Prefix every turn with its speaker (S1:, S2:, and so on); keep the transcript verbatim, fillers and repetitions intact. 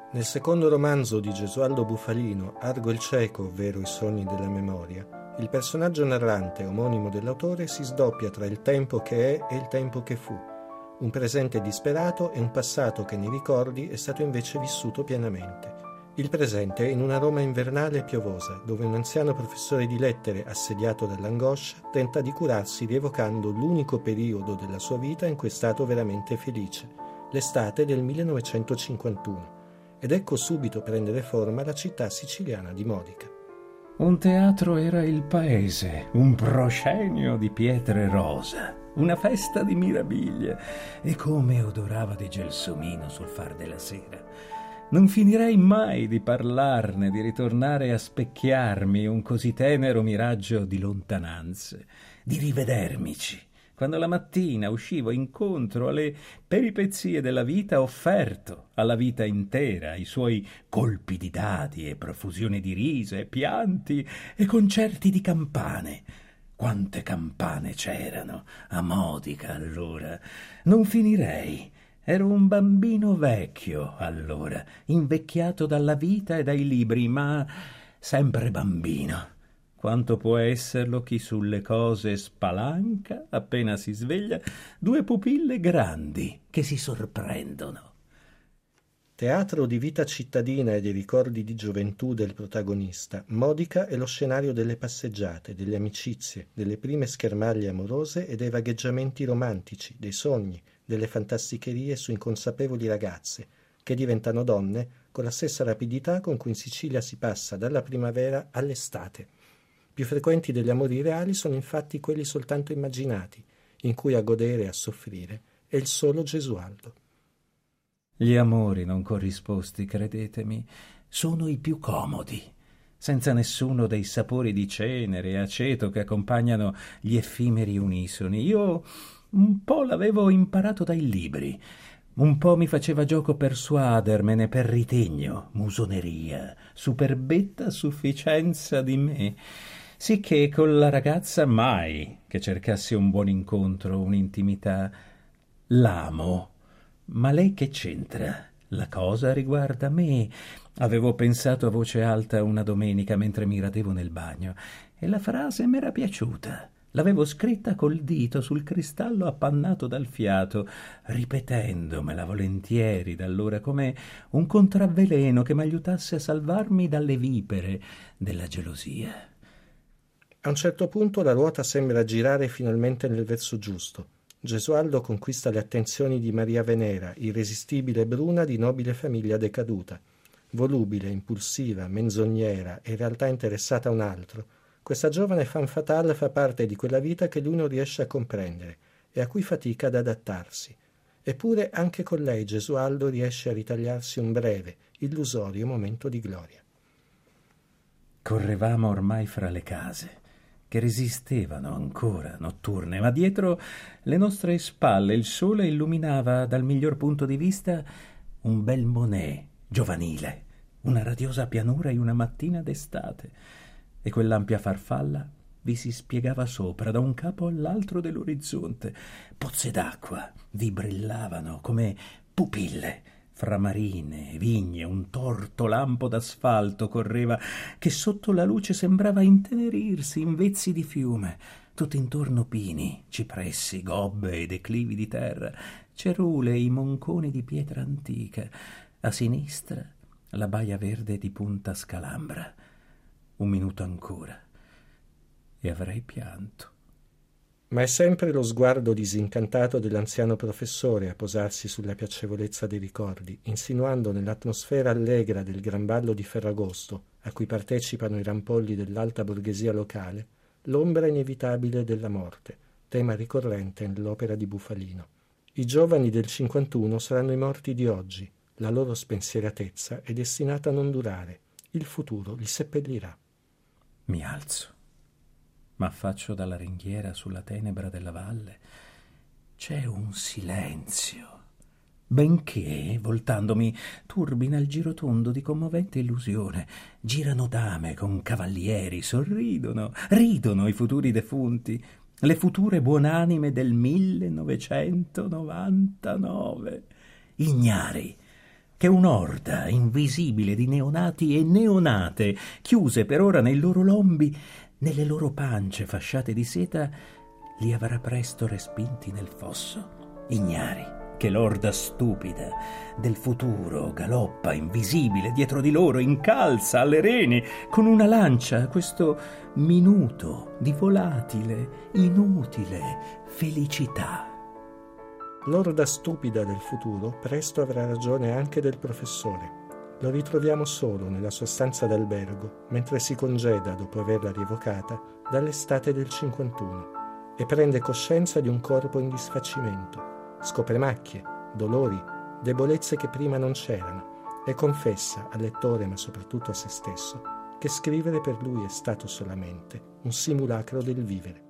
S1: Nel secondo romanzo di Gesualdo Bufalino, Argo il cieco, ovvero I sogni della memoria, il personaggio narrante omonimo dell'autore si sdoppia tra il tempo che è e il tempo che fu, un presente disperato e un passato che nei ricordi è stato invece vissuto pienamente. Il presente è in una Roma invernale e piovosa, dove un anziano professore di lettere, assediato dall'angoscia, tenta di curarsi rievocando l'unico periodo della sua vita in cui è stato veramente felice, l'estate del millenovecentocinquantuno. Ed ecco subito prendere forma la città siciliana di Modica.
S2: Un teatro era il paese, un proscenio di pietre rosa, una festa di meraviglie, e come odorava di gelsomino sul far della sera. Non finirei mai di parlarne, di ritornare a specchiarmi un così tenero miraggio di lontananze, di rivedermici, quando la mattina uscivo incontro alle peripezie della vita offerto alla vita intera, i suoi colpi di dadi e profusione di risa e pianti e concerti di campane. Quante campane c'erano a Modica allora! Non finirei. Ero un bambino vecchio allora, invecchiato dalla vita e dai libri, ma sempre bambino. Quanto può esserlo chi sulle cose spalanca, appena si sveglia, due pupille grandi che si sorprendono.
S1: Teatro di vita cittadina e dei ricordi di gioventù del protagonista, Modica è lo scenario delle passeggiate, delle amicizie, delle prime schermaglie amorose e dei vagheggiamenti romantici, dei sogni, delle fantasticherie su inconsapevoli ragazze, che diventano donne con la stessa rapidità con cui in Sicilia si passa dalla primavera all'estate. Più frequenti degli amori reali sono infatti quelli soltanto immaginati, in cui a godere e a soffrire è il solo Gesualdo.
S2: Gli amori non corrisposti, credetemi, sono i più comodi, senza nessuno dei sapori di cenere e aceto che accompagnano gli effimeri unisoni. Io un po' l'avevo imparato dai libri, un po' mi faceva gioco persuadermene per ritegno, musoneria, superbetta sufficienza di me, sicché con la ragazza mai che cercassi un buon incontro, un'intimità. L'amo. Ma lei che c'entra? La cosa riguarda me. Avevo pensato a voce alta una domenica mentre mi radevo nel bagno, e la frase m'era piaciuta. L'avevo scritta col dito sul cristallo appannato dal fiato, ripetendomela volentieri da allora come un contravveleno che m'aiutasse a salvarmi dalle vipere della gelosia.
S1: A un certo punto la ruota sembra girare finalmente nel verso giusto. Gesualdo conquista le attenzioni di Maria Venera, irresistibile bruna di nobile famiglia decaduta. Volubile, impulsiva, menzognera e in realtà interessata a un altro, questa giovane femme fatale fa parte di quella vita che lui non riesce a comprendere e a cui fatica ad adattarsi. Eppure anche con lei Gesualdo riesce a ritagliarsi un breve, illusorio momento di gloria.
S2: Correvamo ormai fra le case, che resistevano ancora notturne, ma dietro le nostre spalle il sole illuminava dal miglior punto di vista un bel Monet giovanile, una radiosa pianura in una mattina d'estate, e quell'ampia farfalla vi si spiegava sopra da un capo all'altro dell'orizzonte. Pozze d'acqua vi brillavano come pupille fra marine, vigne, un torto lampo d'asfalto correva che sotto la luce sembrava intenerirsi in vezzi di fiume, tutto intorno pini, cipressi, gobbe e declivi di terra, cerule e i monconi di pietra antica, a sinistra la baia verde di Punta Scalambra. Un minuto ancora e avrei pianto.
S1: Ma è sempre lo sguardo disincantato dell'anziano professore a posarsi sulla piacevolezza dei ricordi, insinuando nell'atmosfera allegra del gran ballo di Ferragosto, a cui partecipano i rampolli dell'alta borghesia locale, l'ombra inevitabile della morte, tema ricorrente nell'opera di Bufalino. I giovani del cinquantuno saranno i morti di oggi, la loro spensieratezza è destinata a non durare, il futuro li seppellirà.
S2: Mi alzo. M'affaccio dalla ringhiera sulla tenebra della valle. C'è un silenzio, benché, voltandomi, turbina il girotondo di commovente illusione. Girano dame con cavalieri, sorridono, ridono i futuri defunti, le future buonanime del millenovecentonovantanove. Ignari, che un'orda invisibile di neonati e neonate, chiuse per ora nei loro lombi, nelle loro pance fasciate di seta, li avrà presto respinti nel fosso, ignari che l'orda stupida del futuro galoppa invisibile dietro di loro, incalza alle reni con una lancia questo minuto di volatile, inutile felicità.
S1: L'orda stupida del futuro presto avrà ragione anche del professore. Lo ritroviamo solo nella sua stanza d'albergo, mentre si congeda, dopo averla rievocata, dall'estate del cinquantuno e prende coscienza di un corpo in disfacimento. Scopre macchie, dolori, debolezze che prima non c'erano e confessa al lettore, ma soprattutto a se stesso, che scrivere per lui è stato solamente un simulacro del vivere.